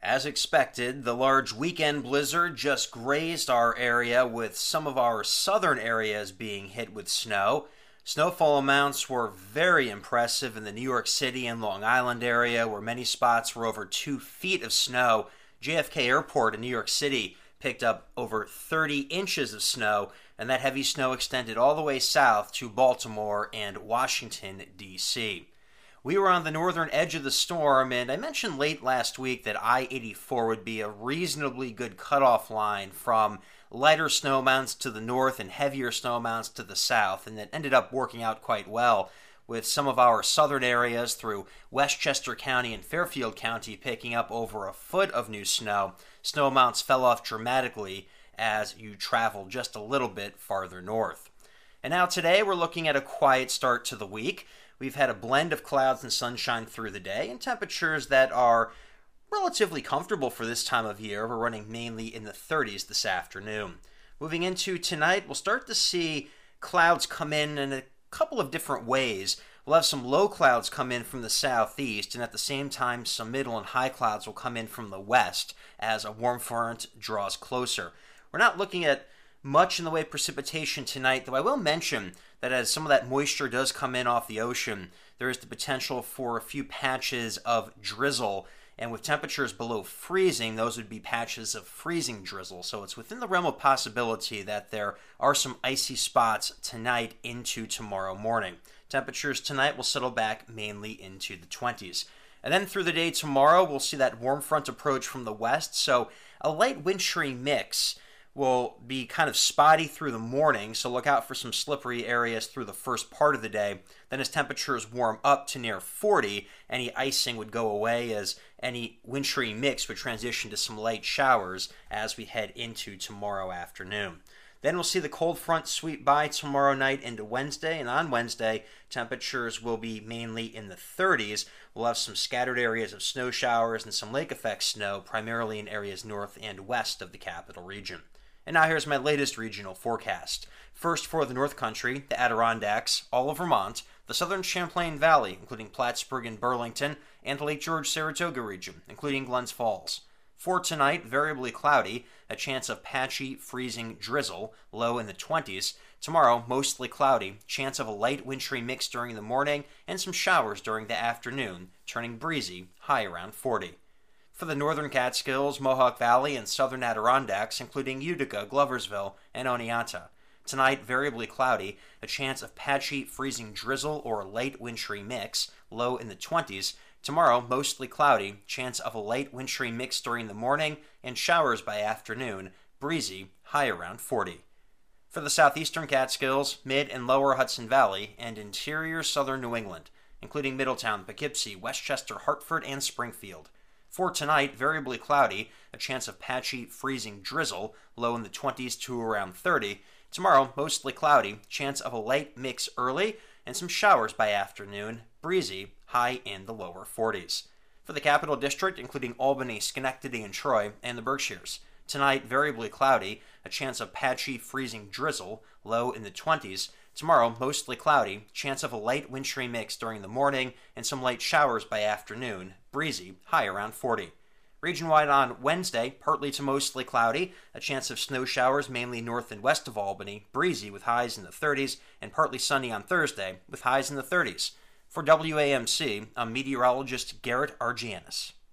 As expected, the large weekend blizzard just grazed our area, with some of our southern areas being hit with snow. Snowfall amounts were very impressive in the New York City and Long Island area, where many spots were over 2 feet of snow. JFK Airport in New York City picked up over 30 inches of snow, and that heavy snow extended all the way south to Baltimore and Washington, D.C. We were on the northern edge of the storm, and I mentioned late last week that I-84 would be a reasonably good cutoff line from lighter snow amounts to the north and heavier snow amounts to the south, and it ended up working out quite well, with some of our southern areas through Westchester County and Fairfield County picking up over a foot of new snow. Snow amounts fell off dramatically as you travel just a little bit farther north. And now today we're looking at a quiet start to the week. We've had a blend of clouds and sunshine through the day, and temperatures that are relatively comfortable for this time of year. We're running mainly in the 30s this afternoon. Moving into tonight, we'll start to see clouds come in a couple of different ways. We'll have some low clouds come in from the southeast, and at the same time, some middle and high clouds will come in from the west as a warm front draws closer. We're not looking at much in the way of precipitation tonight, though I will mention that as some of that moisture does come in off the ocean, there is the potential for a few patches of drizzle, and with temperatures below freezing, those would be patches of freezing drizzle. So it's within the realm of possibility that there are some icy spots tonight into tomorrow morning. Temperatures tonight will settle back mainly into the 20s. And then through the day tomorrow, we'll see that warm front approach from the west, so a light wintry mix will be kind of spotty through the morning, so look out for some slippery areas through the first part of the day. Then as temperatures warm up to near 40, any icing would go away as any wintry mix would transition to some light showers as we head into tomorrow afternoon. Then we'll see the cold front sweep by tomorrow night into Wednesday, and on Wednesday, temperatures will be mainly in the 30s. We'll have some scattered areas of snow showers and some lake effect snow, primarily in areas north and west of the capital region. And now here's my latest regional forecast. First for the North Country, the Adirondacks, all of Vermont, the southern Champlain Valley, including Plattsburgh and Burlington, and the Lake George-Saratoga region, including Glens Falls. For tonight, variably cloudy, a chance of patchy, freezing drizzle, low in the 20s. Tomorrow, mostly cloudy, chance of a light wintry mix during the morning, and some showers during the afternoon, turning breezy, high around 40. For the northern Catskills, Mohawk Valley, and southern Adirondacks, including Utica, Gloversville, and Oneonta. Tonight, variably cloudy, a chance of patchy, freezing drizzle or light wintry mix, low in the 20s. Tomorrow, mostly cloudy, chance of a light wintry mix during the morning, and showers by afternoon, breezy, high around 40. For the southeastern Catskills, mid and lower Hudson Valley, and interior southern New England, including Middletown, Poughkeepsie, Westchester, Hartford, and Springfield. For tonight, variably cloudy, a chance of patchy, freezing drizzle, low in the 20s to around 30. Tomorrow, mostly cloudy, chance of a light mix early, and some showers by afternoon, breezy, high in the lower 40s. For the Capital District, including Albany, Schenectady, and Troy, and the Berkshires. Tonight, variably cloudy, a chance of patchy, freezing drizzle, low in the 20s. Tomorrow, mostly cloudy, chance of a light wintry mix during the morning, and some light showers by afternoon, breezy, high around 40. Region-wide on Wednesday, partly to mostly cloudy, a chance of snow showers mainly north and west of Albany, breezy with highs in the 30s, and partly sunny on Thursday with highs in the 30s. For WAMC, I'm meteorologist Garrett Argianis.